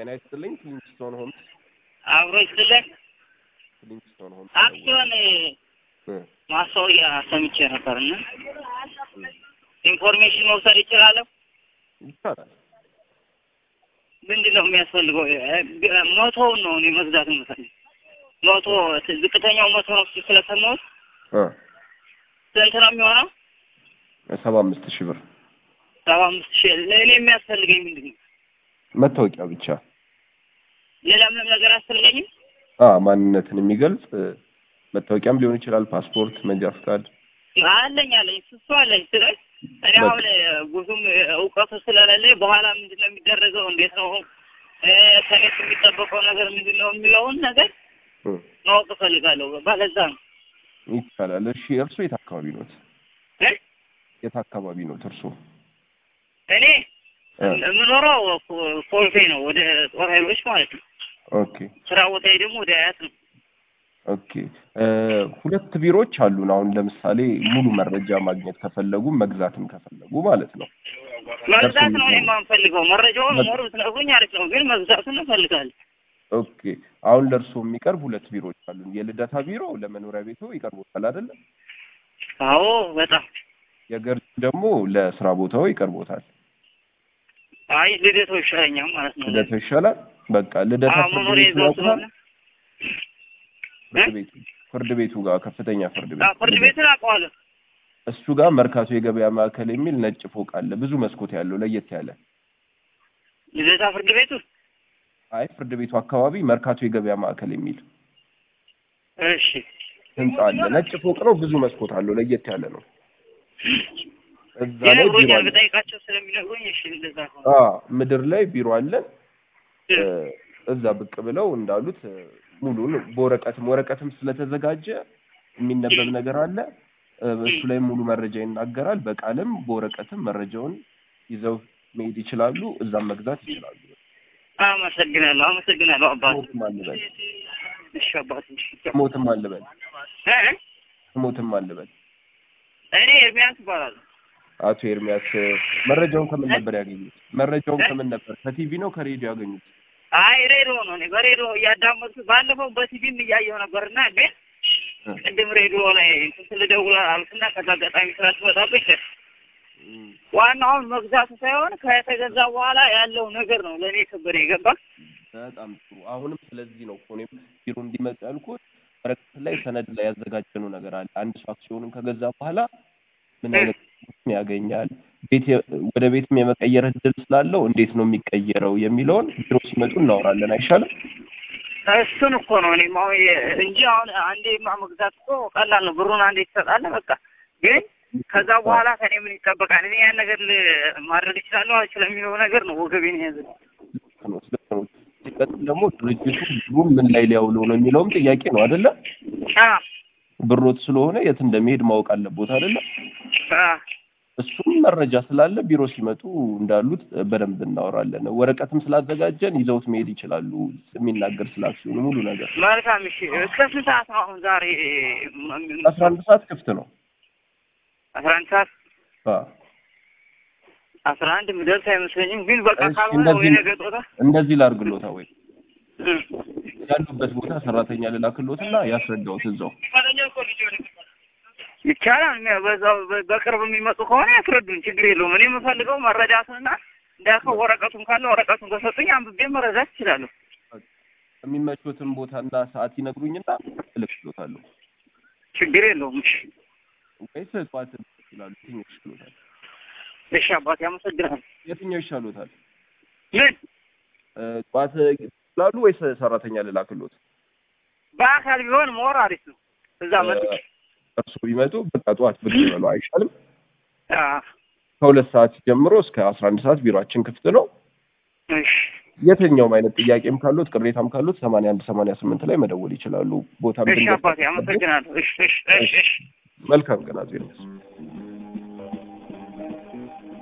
ጤና ይስጥልኝ ፍሊንስቶን ሆምስ አብሮ ይስጥልኝ። ፍሊንስቶን ሆምስ አክሲዮን ማስታወቂያ ሰምቼ ነበርና ኢንፎርሜሽን መውሰድ ይችላለሁ? ይቻላል። ምንድነው የሚያስፈልገው? ሞቶውን ነው እኔ መግዛት የምፈልገው። ሞቶ ዝቅተኛው ሞቶ ነው ስለሰማሁት ስንት ነው የሚሆነው? 75,000 ብር። 75,000 ለእኔ የሚያስፈልገኝ ምንድን ነው? መታወቂያ ብቻ። ሌላ ምንም ነገር አያስፈልገኝም? ማንነትን የሚገልጽ መታወቂያም ሊሆን ይችላል፣ ፓስፖርት፣ መንጃ ፈቃድ አለኝ እሱ አለኝ። ስለዚህ እኔ አሁን ብዙም እውቀቱ ስለሌለኝ በኋላ ምንድነው የሚደረገው እንዴት ነው ከኔት የሚጠበቀው ነገር ምንድነው የሚለውን ነገር ማወቅ እፈልጋለሁ። ባለዛ ነው። ይቻላል። እሺ እርሶ የት አካባቢ ኖት? የት አካባቢ ኖት እርሶ? እኔ የምኖረው ኮልፌ ነው፣ ወደ ጦር ኃይሎች ማለት ነው። ኦኬ። ስራ ቦታዬ ደግሞ ወደ አያት ነው። ኦኬ። ሁለት ቢሮዎች አሉን። አሁን ለምሳሌ ሙሉ መረጃ ማግኘት ከፈለጉ መግዛትም ከፈለጉ ማለት ነው። መግዛት ነው እኔ የማንፈልገው። መረጃውን ሞሩ ስለሆነ አሪፍ ነው፣ ግን መግዛቱን እንፈልጋለን። ኦኬ። አሁን ለርሶ የሚቀርብ ሁለት ቢሮዎች አሉን። የልደታ ቢሮ ለመኖሪያ ቤቱ ይቀርቦታል አይደል? አዎ በጣም። የገርጂ ደግሞ ለስራ ቦታው ይቀርቦታል። አይ ልደታ ይሻለኛል ማለት ነው። ልደታ ይሻላል። በቃ ልደታ ፍርድ ቤቱ ጋር ከፍተኛ ፍርድ ቤቱን አውቀዋለሁ። እሱ ጋር መርካቶ የገበያ ማዕከል የሚል ነጭ ፎቅ አለ፣ ብዙ መስኮት ያለው ለየት ያለ። ልደታ ፍርድ ቤቱ? አይ ፍርድ ቤቱ አካባቢ መርካቶ የገበያ ማዕከል የሚል እሺ ህንጻ አለ። ነጭ ፎቅ ነው፣ ብዙ መስኮት አለው፣ ለየት ያለ ነው። እዛ ላይ ቢሮ አለ። በጠይቃቸው ስለሚነግሩኝ እሺ እንደዛ ነው። ምድር ላይ ቢሮ አለ። እዛ ብቅ ብለው እንዳሉት ሙሉን ወረቀትም ስለተዘጋጀ የሚነበብ ነገር አለ። እሱ ላይ ሙሉ መረጃ ይናገራል። በቃልም በወረቀትም መረጃውን ይዘው መሄድ ይችላሉ። እዛም መግዛት ይችላሉ። አመሰግናለሁ አባት። እሺ አባት። ሞትም አልበል እኔ ኤርሚያስ እባላለሁ። አቶ ኤርሚያስ መረጃውን ከምን ነበር ያገኙት? ከቲቪ ነው ከሬዲዮ ያገኙት? አይ ሬዲዮ ነው። እኔ በሬዲዮ እያዳመጥኩ ባለፈው በቲቪም እያየሁ ነበርና ግን ቅድም ሬዲዮ ላይ ልደውል አልኩና ከዛ አጋጣሚ ስላልተወጣብኝ ዋናውን መግዛቱ ሳይሆን ከተገዛ በኋላ ያለው ነገር ነው ለእኔ ክብር የገባ። በጣም ጥሩ። አሁንም ስለዚህ ነው እኔም ቢሮ እንዲመጣ ያልኩት። ወረቀት ላይ ሰነድ ላይ ያዘጋጀነው ነገር አለ። አንድ ሰው አክሲዮኑን ከገዛ በኋላ ምን አይነት ያገኛል፣ ወደ ቤትም የመቀየር እድል ስላለው እንዴት ነው የሚቀየረው የሚለውን ቢሮ ሲመጡ እናወራለን። አይሻልም? እሱን እኮ ነው እኔም አሁን እንጂ አሁን አንዴማ መግዛት እኮ ቀላል ነው። ብሩን አንዴ ትሰጣለህ በቃ። ግን ከዛ በኋላ ከኔ ምን ይጠበቃል? እኔ ያን ነገር ማድረግ እችላለሁ አይችልም የሚለው ነገር ነው ወገቤን ያዘው። ሲቀጥል ደግሞ ድርጅቱ ብሩን ምን ላይ ሊያውለው ነው የሚለውም ጥያቄ ነው አይደለ? ብሮት ስለሆነ የት እንደሚሄድ ማወቅ አለበት አይደለ? እሱም መረጃ ስላለ ቢሮ ሲመጡ እንዳሉት በደንብ እናወራለን። ወረቀትም ስላዘጋጀን ይዘውት መሄድ ይችላሉ። የሚናገር ስላክሲዮኑ ሙሉ ነገር። መልካም። እሺ እስከ ስንት ሰዓት ነው አሁን ዛሬ? 11 ሰዓት ክፍት ነው። 11 ሰዓት? 11 ምደርስ አይመስለኝም። ግን በቃ ካልሆነ ወይ ነገ ጦታ እንደዚህ ላድርግሎታ ወይ ያሉበት ቦታ ሰራተኛ ልላክሎትና ያስረዳውት እዛው ይቻላል። በዛው በቅርብ የሚመጡ ከሆነ ያስረዱን፣ ችግር የለውም። እኔ የምፈልገው መረዳትና እንዳልከው ወረቀቱን ካለ ወረቀቱን ከሰጡኝ አንብቤ መረዳት እችላለሁ። የሚመቹትን ቦታና ሰዓት ይነግሩኝና እልክሎታለሁ። ችግር የለውም። እሺ ወይስ ጠዋት ይላሉ? የትኛው ይሻሎታል? እሺ አባቴ አመሰግናለሁ። የትኛው ይሻሎታል? ምን ጠዋት ይላሉ ወይስ ሰራተኛ ልላክሎት? በአካል ቢሆን ሞር አሪፍ ነው። እዛ መጥቶ እርሱ ቢመጡ በቃ ጠዋት ብቅ ይበሉ አይሻልም? ከ2 ሰዓት ጀምሮ እስከ 11 ሰዓት ቢሮአችን ክፍት ነው። እሺ የትኛውም አይነት ጥያቄም ካሉት ቅሬታም ካሉት 8188 ላይ መደወል ይችላሉ። ቦታ እሺ አባቴ አመሰግናለሁ። እሺ መልካም ቀን አዜብ።